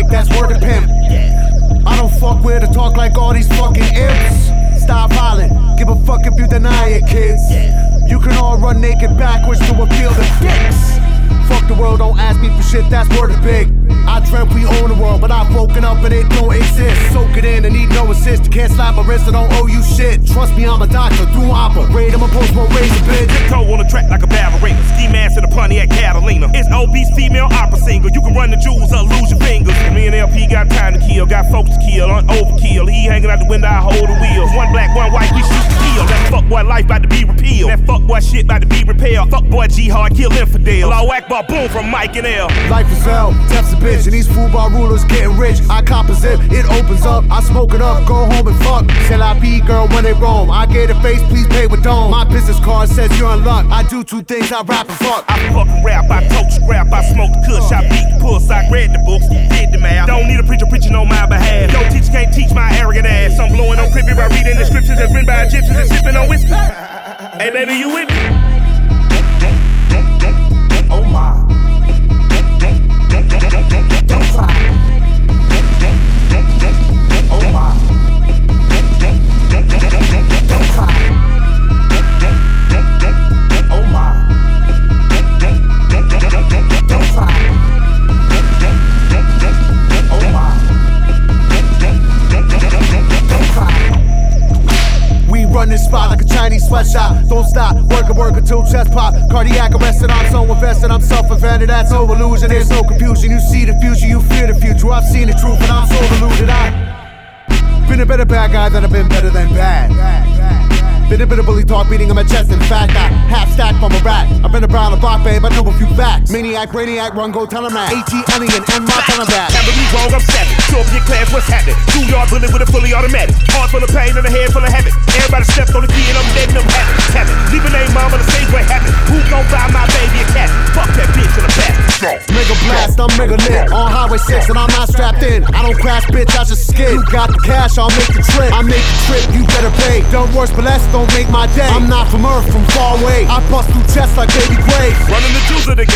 like that's word of pimp. I don't fuck with or talk like all these fucking imps. Stop hollering, give a fuck if you deny it, kids. You can all run naked backwards to a field of dicks. Fuck the world, don't ask me for shit, that's word of big. I dreamt we own the world, but I've woken up and it don't exist. Soak it in and need no assist. You can't slap my wrist, I don't owe you shit. Trust me, I'm a doctor, do operate. I'm a post-war razor bitch. Tiptoe on the track like a ballerina. Ski mask in a Pontiac Catalina. It's obese female opera singer. You can run the jewels or lose your fingers. And me and LP got time to kill, got folks to kill, on overkill. He hanging out the window, I hold the wheels. One black, one white, we shoot to kill. That fuck boy life about to be repealed. That fuck boy shit about to be repaired. Fuck boy G-Hard, kill infidel. Allahu Akbar, boom from Mike and L. Life is hell, death's a bitch, and these football rulers getting rich. I cop a zip, it opens up, I smoke it up, go home and fuck. Shall I be girl when they roam? I gave a face, please pay with dome. My business card says you're in luck. I do two things, I rap and fuck. I fucking rap, I tote scrap, I smoke the kush, I beat the puss, I read the books, did the math. Don't need a preacher preaching on my behalf. No teacher can't teach my arrogant ass. I'm blowing on crippy by reading the scriptures that's written by Egyptians and sipping on whiskey. Hey baby, you with me? Oh my. Don't cry. Oh my. Don't cry. Oh my. Don't cry. Oh my. Don't cry. We run this spot like a Chinese sweatshop. Don't stop, work until chest pop. Cardiac arrested, I'm so invested, I'm self-invented. That's no illusion, there's no confusion. You see the future, you fear the future. I've seen the truth and I'm so deluded. I've been a better bad guy than I've been better than bad. Been a bit of bully talk, beating on my chest. In fact, I half stack from a rat. I've been around the block, babe, I know a few facts. Maniac, brainiac, run, go tell him that. AT, onion, and my tell him that. Can't believe wrong, I'm savage. Show up in your class, what's happening? 2-yard bullet with a fully automatic. Heart full of pain and a head full of habit. Everybody stepped on the key and I'm dead and I'm happy. Leave a name, mom, on the stage where it happened. Who gon' buy my baby a cat? Fuck that bitch in the back. Mega blast, I'm mega lit. On Highway 6 and I'm not strapped in. I don't crash, bitch, I just skid. You got the cash, I'll make the trip. I make the trip, you better pay. Don't worse, but less, don't make my day. I'm not from Earth, from far away. I bust through chests like baby Graves. Running the juice of the